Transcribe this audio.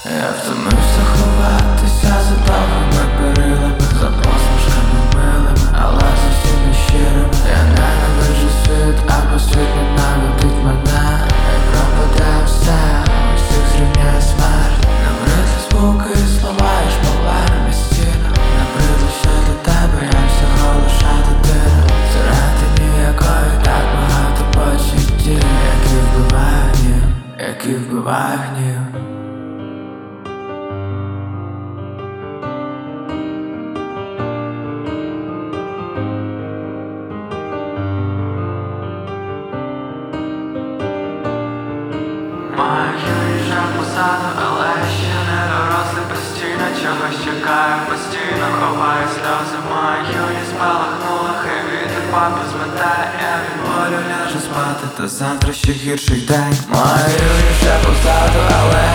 Я втомився ховатися за довгими перилами, за посмішками милими, але зовсім не щирими. Я ненавиджу світ, або світ ненавидить мене. І пропадає все, усіх зрівняє смерть. Набридли звуки і слова, і шпалерами стіни. Набридло ще до тебе, я всього лише дитина. Всередині якої так багато почуттів, які вбиває гнів, які вбиває гнів. Маю вже позаду, але ще не дорослий. Постійно чогось чекаю, постійно ховаю сльози. Маю спалахнула, хай вітер папу зметає. Я від болю ляжу спати, та завтра ще гірший день. Маю вже позаду, але